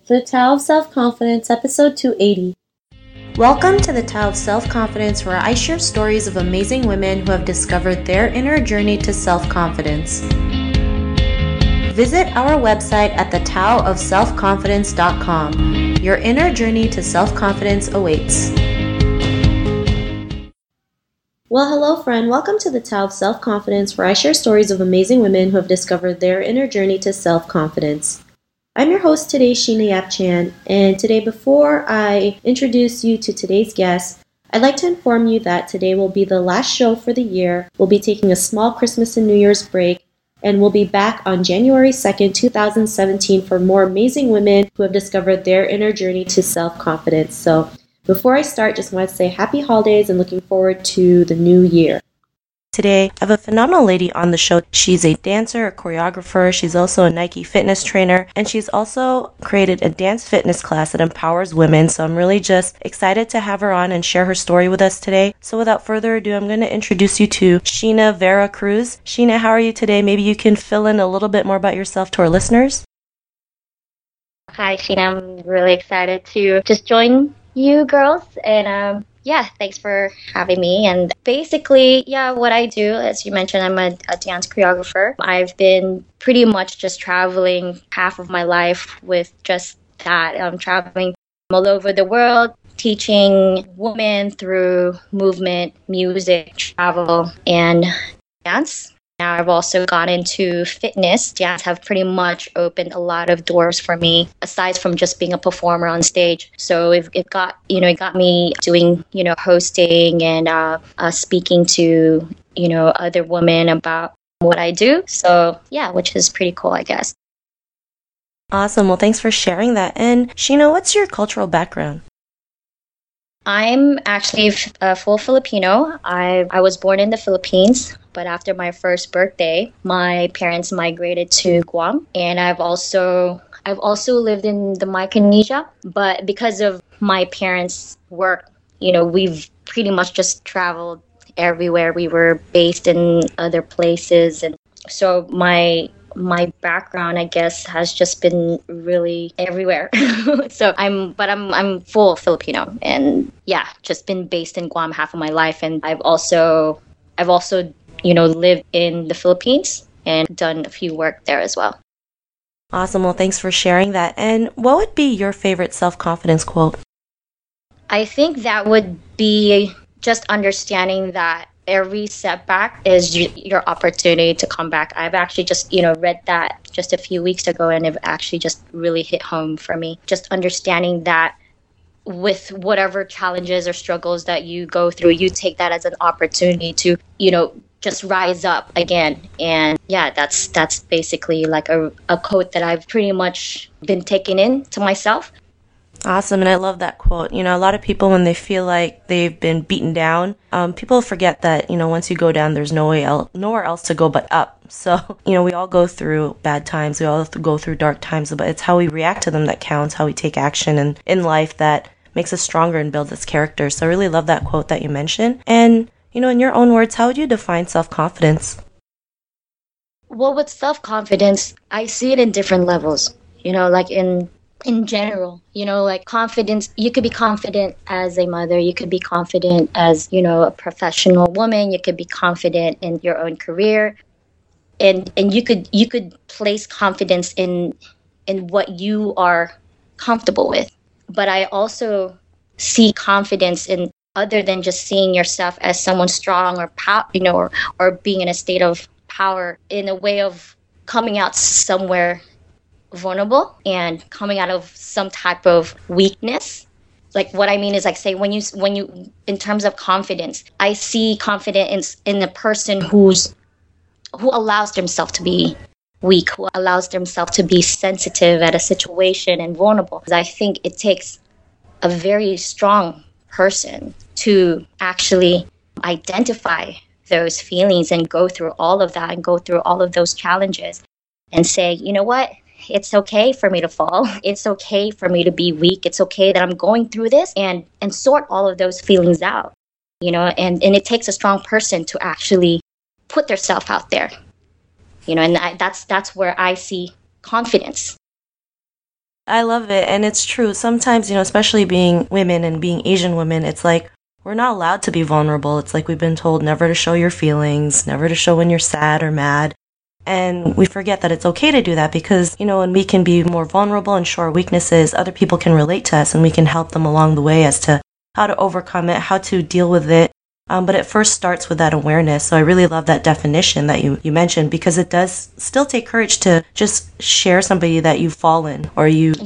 The Tao of Self-Confidence, episode 280. Welcome to the Tao of Self-Confidence, where I share stories of amazing women who have discovered their inner journey to self-confidence. Visit our website at thetaoofselfconfidence.com. Your inner journey to self-confidence awaits. Well, hello friend. Welcome to the Tao of Self-Confidence, where I share stories of amazing women who have discovered their inner journey to self-confidence. I'm your host today, Sheena Yap-Chan, and today before I introduce you to today's guest, I'd like to inform you that today will be the last show for the year. We'll be taking a small Christmas and New Year's break, and we'll be back on January 2nd, 2017 for more amazing women who have discovered their inner journey to self-confidence. So before I start, just want to say happy holidays and looking forward to the new year. Today, I have a phenomenal lady on the show. She's a dancer, a choreographer. She's also a Nike fitness trainer, and she's also created a dance fitness class that empowers women. So I'm really just excited to have her on and share her story with us today. So without further ado, I'm going to introduce you to Sheena Vera Cruz. Sheena, how are you today? Maybe you can fill in a little bit more about yourself to our listeners. Hi, Sheena. I'm really excited to just join you girls, and thanks for having me. And basically, what I do, as you mentioned, I'm a dance choreographer. I've been pretty much just traveling half of my life with just that. I'm traveling all over the world, teaching women through movement, music, travel, and dance. Now I've also gone into fitness. Dance have pretty much opened a lot of doors for me, aside from just being a performer on stage. So it got me doing, hosting and speaking to, other women about what I do. So yeah, which is pretty cool, I guess. Awesome. Well, thanks for sharing that. And Sheena, what's your cultural background? I'm actually a full Filipino. I was born in the Philippines, but after my first birthday, my parents migrated to Guam, and I've also lived in the Micronesia. But because of my parents' work, we've pretty much just traveled everywhere. We were based in other places, and so my background, I guess, has just been really everywhere. So I'm full Filipino, and just been based in Guam half of my life, and I've also lived in the Philippines and done a few work there as well. Awesome. Well, thanks for sharing that. And what would be your favorite self-confidence quote? I think that would be just understanding that every setback is your opportunity to come back. I've actually just, read that just a few weeks ago, and it actually just really hit home for me. Just understanding that with whatever challenges or struggles that you go through, you take that as an opportunity to, just rise up again. And that's basically like a quote that I've pretty much been taking in to myself. Awesome, and I love that quote. A lot of people, when they feel like they've been beaten down, people forget that, once you go down, there's nowhere else to go but up. So, we all go through bad times, we all go through dark times, but it's how we react to them that counts, how we take action in life that makes us stronger and builds us character. So I really love that quote that you mentioned. And, in your own words, how would you define self-confidence? Well, with self-confidence, I see it in different levels, like in general, like confidence. You could be confident as a mother, you could be confident as, a professional woman, you could be confident in your own career, and you could place confidence in what you are comfortable with. But I also see confidence in other than just seeing yourself as someone strong or or being in a state of power, in a way of coming out somewhere vulnerable and coming out of some type of weakness. Like, what I mean is, like, say when you in terms of confidence, I see confidence in a person who allows themselves to be weak, who allows themselves to be sensitive at a situation and vulnerable. I think it takes a very strong person to actually identify those feelings and go through all of that and go through all of those challenges and say, you know what? It's okay for me to fall. It's okay for me to be weak. It's okay that I'm going through this, and sort all of those feelings out, and it takes a strong person to actually put theirself out there, and that's where I see confidence. I love it. And it's true. Sometimes, especially being women and being Asian women, it's like we're not allowed to be vulnerable. It's like we've been told never to show your feelings, never to show when you're sad or mad. And we forget that it's okay to do that because, when we can be more vulnerable and show our weaknesses, other people can relate to us and we can help them along the way as to how to overcome it, how to deal with it. But it first starts with that awareness. So I really love that definition that you mentioned because it does still take courage to just share somebody that you've fallen or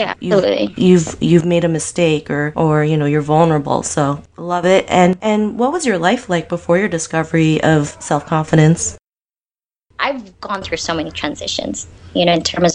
you've made a mistake or you're vulnerable. So love it. And what was your life like before your discovery of self-confidence? I've gone through so many transitions, in terms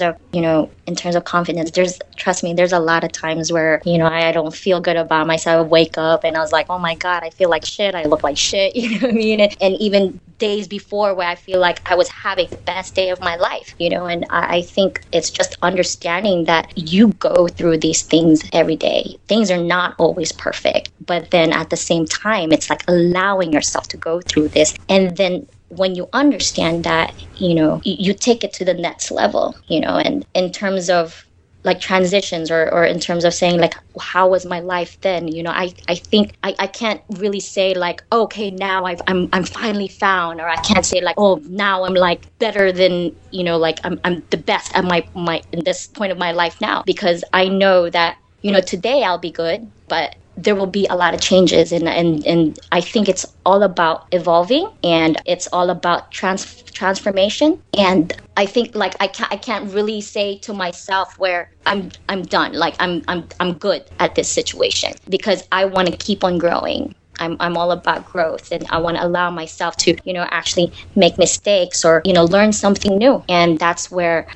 of confidence. Trust me, there's a lot of times where, I don't feel good about myself. I wake up and I was like, oh my God, I feel like shit. I look like shit. You know what I mean? And even days before where I feel like I was having the best day of my life, and I think it's just understanding that you go through these things every day. Things are not always perfect, but then at the same time, it's like allowing yourself to go through this. And then when you understand that, you take it to the next level, and in terms of like transitions or in terms of saying like, how was my life then? I think I can't really say like, okay, now I'm finally found, or I can't say like, oh, now I'm like better than, like I'm the best at my in this point of my life now, because I know that, today I'll be good, but there will be a lot of changes, and I think it's all about evolving, and it's all about transformation. And I think like I can't really say to myself where I'm done, like I'm good at this situation, because I want to keep on growing. I'm all about growth, and I want to allow myself to, actually make mistakes or, learn something new. And that's where,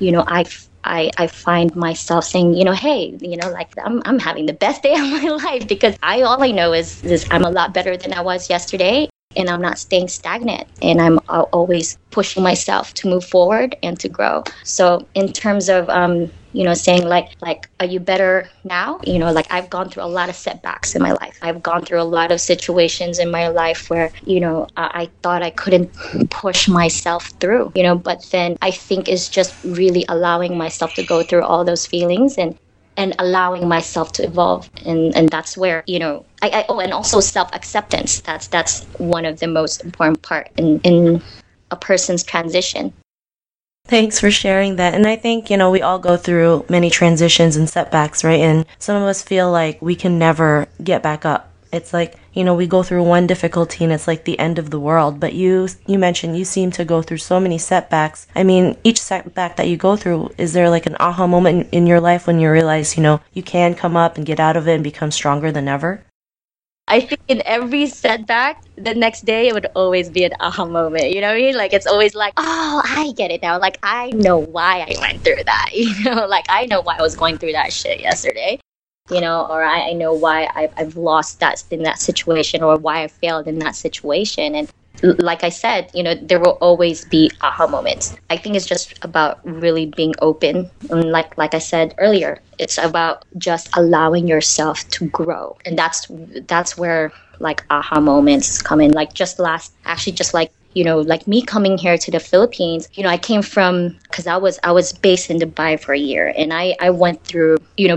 I find myself saying, hey, like I'm having the best day of my life, because all I know is I'm a lot better than I was yesterday, and I'm not staying stagnant, and I'm always pushing myself to move forward and to grow. So in terms of, saying like, are you better now? Like I've gone through a lot of setbacks in my life. I've gone through a lot of situations in my life where, I thought I couldn't push myself through, but then I think it's just really allowing myself to go through all those feelings and allowing myself to evolve. And that's where, and also self-acceptance. That's one of the most important part in a person's transition. Thanks for sharing that. And I think, we all go through many transitions and setbacks, right? And some of us feel like we can never get back up. It's like, we go through one difficulty and it's like the end of the world. But you mentioned you seem to go through so many setbacks. I mean, each setback that you go through, is there like an aha moment in your life when you realize, you can come up and get out of it and become stronger than ever? I think in every setback, the next day it would always be an aha moment. You know what I mean? Like it's always like, oh, I get it now. Like I know why I went through that. Like I know why I was going through that shit yesterday. Or I know why I've lost that in that situation, or why I failed in that situation. And like I said, there will always be aha moments. I think it's just about really being open. And like I said earlier, it's about just allowing yourself to grow. And that's where like aha moments come in. Like just like like me coming here to the Philippines, I came from, because I was based in Dubai for a year, and I went through,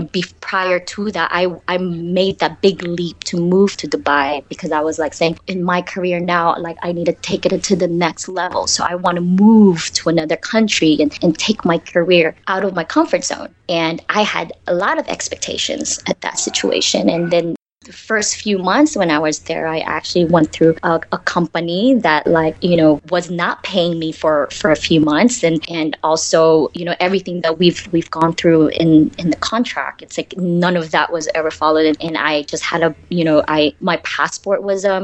prior to that, I made that big leap to move to Dubai, because I was like saying in my career now, like I need to take it to the next level. So I want to move to another country and take my career out of my comfort zone. And I had a lot of expectations at that situation. And then the first few months when I was there, I actually went through a company that was not paying me for a few months, and also everything that we've gone through in the contract, it's like none of that was ever followed, and I just had my passport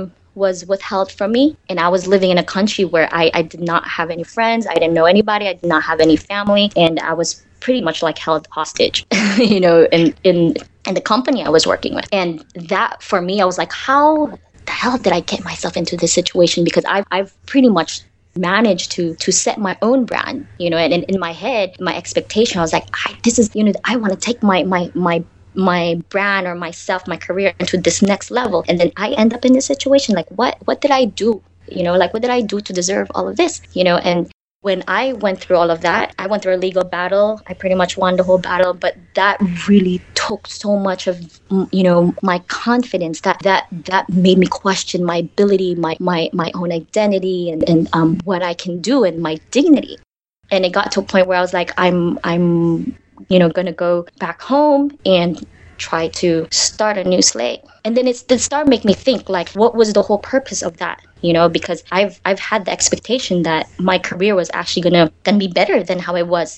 was withheld from me, and I was living in a country where I did not have any friends, I didn't know anybody, I did not have any family, and I was pretty much like held hostage, in the company I was working with. And that for me, I was like, how the hell did I get myself into this situation? Because I've pretty much managed to set my own brand, and in my head, my expectation, I was like, I want to take my brand or myself, my career into this next level. And then I end up in this situation, like, what did I do? What did I do to deserve all of this? And when I went through all of that, I went through a legal battle. I pretty much won the whole battle, but that really took so much of, my confidence, that made me question my ability, my own identity, and what I can do, and my dignity. And it got to a point where I was like, I'm going to go back home and try to start a new slate. And then it started making me think, like, what was the whole purpose of that? Because I've had the expectation that my career was actually gonna be better than how it was,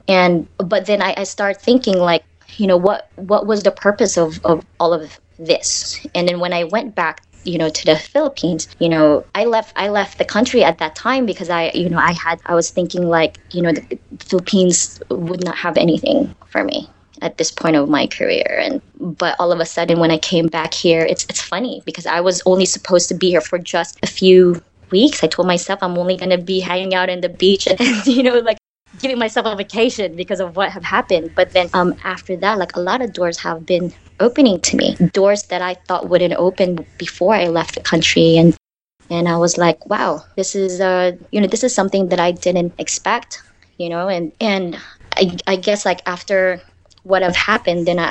but then I started thinking, like, what was the purpose of all of this? And then when I went back, to the Philippines, I left the country at that time because I was thinking, like, the Philippines would not have anything for me at this point of my career. But all of a sudden, when I came back here, it's funny because I was only supposed to be here for just a few weeks. I told myself I'm only going to be hanging out on the beach and like giving myself a vacation because of what had happened. But then after that, like, a lot of doors have been opening to me, doors that I thought wouldn't open before I left the country. And I was like, wow, this is this is something that I didn't expect, and I guess, like, after what have happened, then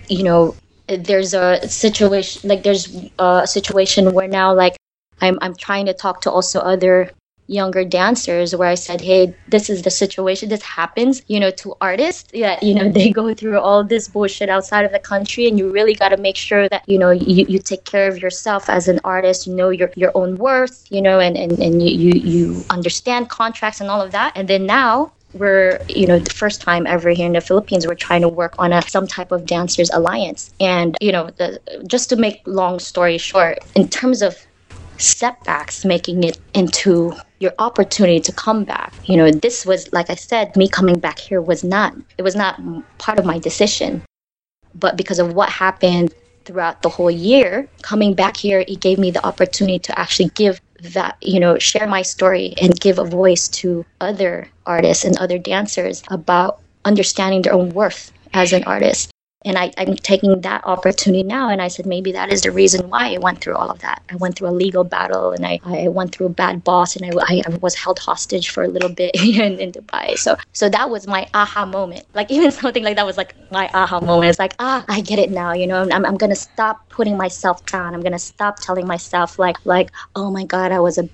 there's a situation, like, there's a situation where now, like, I'm trying to talk to also other younger dancers, where I said, hey, this is the situation, this happens, to artists, they go through all this bullshit outside of the country, and you really got to make sure that, you take care of yourself as an artist, your own worth, and you understand contracts and all of that. And then now, we're, the first time ever here in the Philippines, we're trying to work on some type of dancers alliance. And, just to make long story short, in terms of setbacks, making it into your opportunity to come back, this was, like I said, me coming back here was not part of my decision. But because of what happened throughout the whole year, coming back here, it gave me the opportunity to actually give that, share my story and give a voice to other artists and other dancers about understanding their own worth as an artist. And I'm taking that opportunity now, and I said, maybe that is the reason why I went through all of that. I went through a legal battle, and I went through a bad boss, and I was held hostage for a little bit in Dubai. So that was my aha moment. Like, even something like that was like my aha moment. It's like, I get it now. I'm gonna stop putting myself down. I'm gonna stop telling myself like, oh my God, I was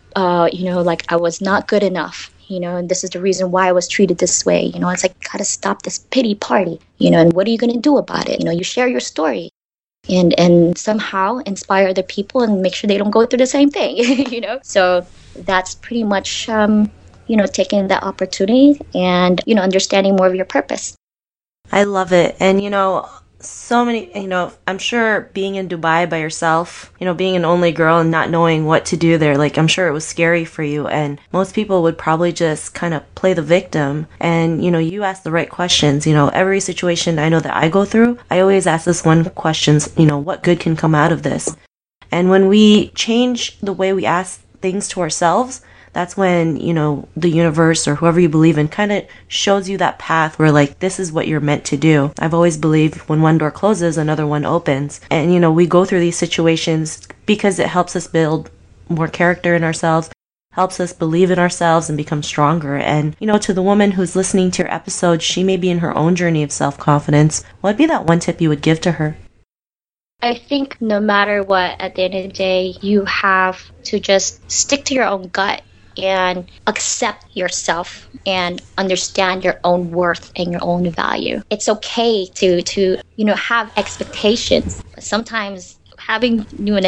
I was not good enough. And this is the reason why I was treated this way. It's like, gotta stop this pity party, and what are you going to do about it? You share your story and somehow inspire other people and make sure they don't go through the same thing, So that's pretty much, taking that opportunity and, understanding more of your purpose. I love it. And, so many, I'm sure being in Dubai by yourself, being an only girl and not knowing what to do there, like, I'm sure it was scary for you. And most people would probably just kind of play the victim. And, you ask the right questions. Every situation I know that I go through, I always ask this one question, what good can come out of this? And when we change the way we ask things to ourselves, that's when, the universe or whoever you believe in kind of shows you that path where, like, this is what you're meant to do. I've always believed when one door closes, another one opens. And, we go through these situations because it helps us build more character in ourselves, helps us believe in ourselves and become stronger. And, to the woman who's listening to your episode, she may be in her own journey of self-confidence. What'd be that one tip you would give to her? I think no matter what, at the end of the day, you have to just stick to your own gut and accept yourself and understand your own worth and your own value. It's okay to have expectations. Sometimes having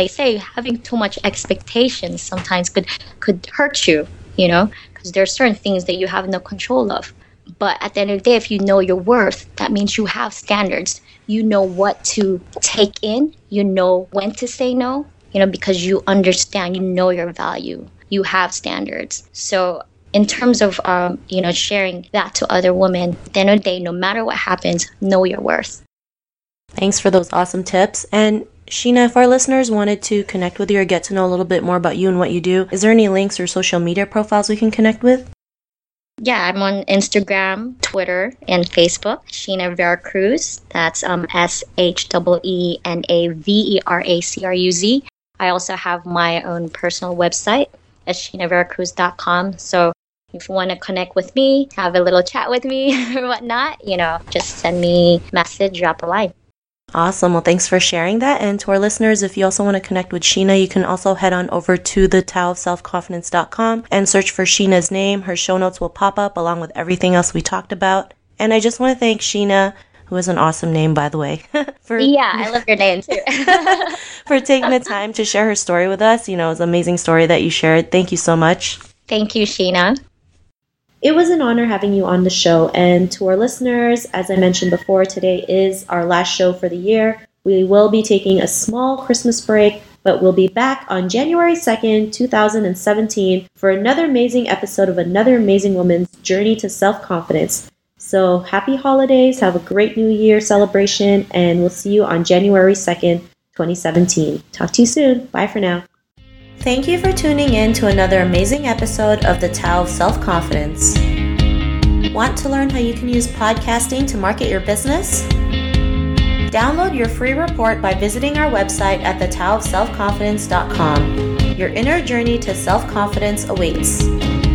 too much expectations sometimes could hurt you, because there are certain things that you have no control of. But at the end of the day, if you know your worth, that means you have standards. You know what to take in. You know when to say no, because you understand, your value. You have standards. So in terms of, sharing that to other women, at the end of the day, no matter what happens, know your worth. Thanks for those awesome tips. And Sheena, if our listeners wanted to connect with you or get to know a little bit more about you and what you do, is there any links or social media profiles we can connect with? Yeah, I'm on Instagram, Twitter, and Facebook. Sheena Veracruz. That's SHEENAVERACRUZ. I also have my own personal website at SheenaVeracruz.com. So, If you want to connect with me, have a little chat with me or whatnot, just send me a message, drop a line. Awesome. Well, thanks for sharing that. And to our listeners, if you also want to connect with Sheena, you can also head on over to the TaoofSelfConfidence.com and search for Sheena's name. Her show notes will pop up along with everything else we talked about. And I just want to thank Sheena, who has an awesome name, by the way. I love your name too. For taking the time to share her story with us. It was an amazing story that you shared. Thank you so much. Thank you, Sheena. It was an honor having you on the show. And to our listeners, as I mentioned before, today is our last show for the year. We will be taking a small Christmas break, but we'll be back on January 2nd, 2017 for another amazing episode of another amazing woman's journey to self-confidence. So happy holidays, have a great New Year celebration, and we'll see you on January 2nd, 2017. Talk to you soon. Bye for now. Thank you for tuning in to another amazing episode of the Tao of Self-Confidence. Want to learn how you can use podcasting to market your business? Download your free report by visiting our website at thetaoofselfconfidence.com. Your inner journey to self-confidence awaits.